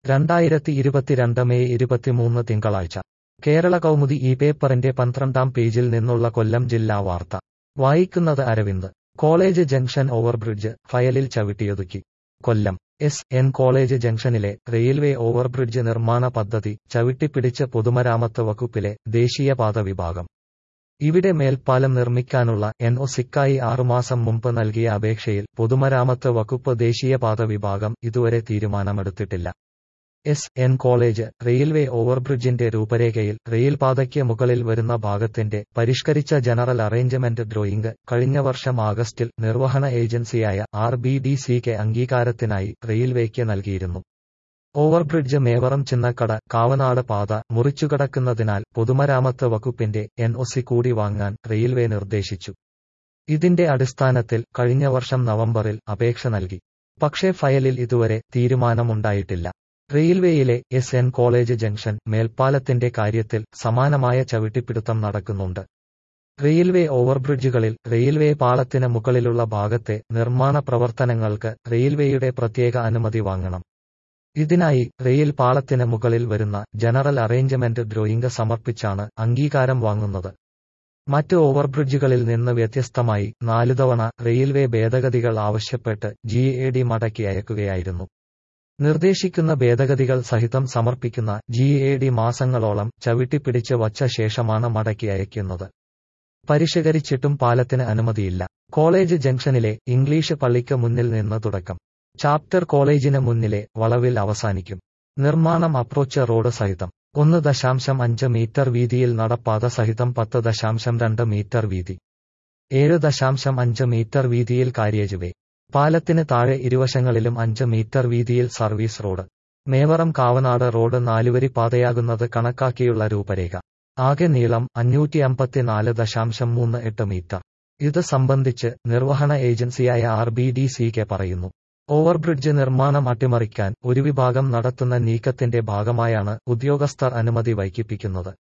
2022 May 23 തിങ്കളാഴ്ച കേരള കൗമുദി ഈ പേപ്പറിന്റെ 12-ാം പേജിൽ നിന്നുള്ള കൊല്ലം ജില്ലാ വാർത്ത വായിക്കുന്നത് അരവിന്ദ്. കോളേജ് ജംഗ്ഷൻ ഓവർബ്രിഡ്ജ് ഫയലിൽ ചവിട്ടിയൊതുക്കി. കൊല്ലം എസ്.എൻ. കോളേജ് ജംഗ്ഷനിലെ റെയിൽവേ ഓവർബ്രിഡ്ജ് നിർമ്മാണ പദ്ധതി ചവിട്ടിപ്പിടിച്ച് പൊതുമരാമത്ത് വകുപ്പിലെ ദേശീയപാത വിഭാഗം. ഇവിടെ മേൽപ്പാലം നിർമ്മിക്കാനുള്ള എൻ.ഒ.സിക്കായി 6 മാസം മുമ്പ് നൽകിയ അപേക്ഷയിൽ പൊതുമരാമത്ത് വകുപ്പ് ദേശീയപാത വിഭാഗം ഇതുവരെ തീരുമാനമെടുത്തിട്ടില്ല. എസ്.എൻ. കോളേജ് റെയിൽവേ ഓവർബ്രിഡ്ജിന്റെ രൂപരേഖയിൽ റെയിൽപാതയ്ക്ക് മുകളിൽ വരുന്ന ഭാഗത്തിന്റെ പരിഷ്കരിച്ച ജനറൽ അറേഞ്ച്മെന്റ് ഡ്രോയിംഗ് കഴിഞ്ഞ വർഷം ആഗസ്റ്റിൽ നിർവഹണ ഏജൻസിയായ RBDCക്ക് അംഗീകാരത്തിനായി റെയിൽവേക്ക് നൽകിയിരുന്നു. ഓവർബ്രിഡ്ജ് മേവറം ചിന്നക്കട കാവനാട് പാത മുറിച്ചുകടക്കുന്നതിനാൽ പൊതുമരാമത്ത് വകുപ്പിന്റെ എൻ.ഒ.സി കൂടി വാങ്ങാൻ റെയിൽവേ നിർദ്ദേശിച്ചു. ഇതിന്റെ അടിസ്ഥാനത്തിൽ കഴിഞ്ഞ വർഷം നവംബറിൽ അപേക്ഷ നൽകി. പക്ഷേ ഫയലിൽ ഇതുവരെ തീരുമാനമുണ്ടായിട്ടില്ല. റെയിൽവേയിലെ എസ്.എൻ. കോളേജ് ജംഗ്ഷൻ മേൽപ്പാലത്തിന്റെ കാര്യത്തിൽ സമാനമായ ചവിട്ടിപ്പിടുത്തം നടക്കുന്നുണ്ട്. റെയിൽവേ ഓവർബ്രിഡ്ജുകളിൽ റെയിൽവേ പാളത്തിന് മുകളിലുള്ള ഭാഗത്തെ നിർമ്മാണ പ്രവർത്തനങ്ങൾക്ക് റെയിൽവേയുടെ പ്രത്യേക അനുമതി വാങ്ങണം. ഇതിനായി റെയിൽ പാളത്തിന് മുകളിൽ വരുന്ന ജനറൽ അറേഞ്ച്മെന്റ് ഡ്രോയിംഗ് സമർപ്പിച്ചാണ് അംഗീകാരം വാങ്ങുന്നത്. മറ്റ് ഓവർബ്രിഡ്ജുകളിൽ നിന്ന് വ്യത്യസ്തമായി 4 തവണ റെയിൽവേ ഭേദഗതികൾ ആവശ്യപ്പെട്ട് GAD മടക്കി അയക്കുകയായിരുന്നു. നിർദ്ദേശിക്കുന്ന ഭേദഗതികൾ സഹിതം സമർപ്പിക്കുന്ന GAD മാസങ്ങളോളം ചവിട്ടിപ്പിടിച്ച് വച്ച ശേഷമാണ് മടക്കി അയക്കുന്നത്. പരിഷ്കരിച്ചിട്ടും പാലത്തിന് അനുമതിയില്ല. കോളേജ് ജംഗ്ഷനിലെ ഇംഗ്ലീഷ് പള്ളിക്ക് മുന്നിൽ നിന്ന് തുടക്കം. ചാപ്റ്റർ കോളേജിന് മുന്നിലെ വളവിൽ അവസാനിക്കും. നിർമ്മാണം അപ്രോച്ച് റോഡ് സഹിതം 1.5 മീറ്റർ വീതിയിൽ നടപ്പാത സഹിതം 10.2 മീറ്റർ വീതി, 7.5 മീറ്റർ വീതിയിൽ കാര്യേജ് വേ. പാലത്തിന് താഴെ ഇരുവശങ്ങളിലും 5 മീറ്റർ വീതിയിൽ service road. Mevaram Kavanad road 4-വരി പാതയാകുന്നത് കണക്കാക്കിയുള്ള രൂപരേഖ. ആകെ നീളം 554.38 മീറ്റർ. ഇത് സംബന്ധിച്ച് നിർവഹണ ഏജൻസിയായ RBDCക്ക് പറയുന്നു. ഓവർബ്രിഡ്ജ് നിർമ്മാണം അട്ടിമറിക്കാൻ ഒരു വിഭാഗം നടത്തുന്ന നീക്കത്തിന്റെ ഭാഗമായാണ് ഉദ്യോഗസ്ഥർ അനുമതി വൈകിപ്പിക്കുന്നത്.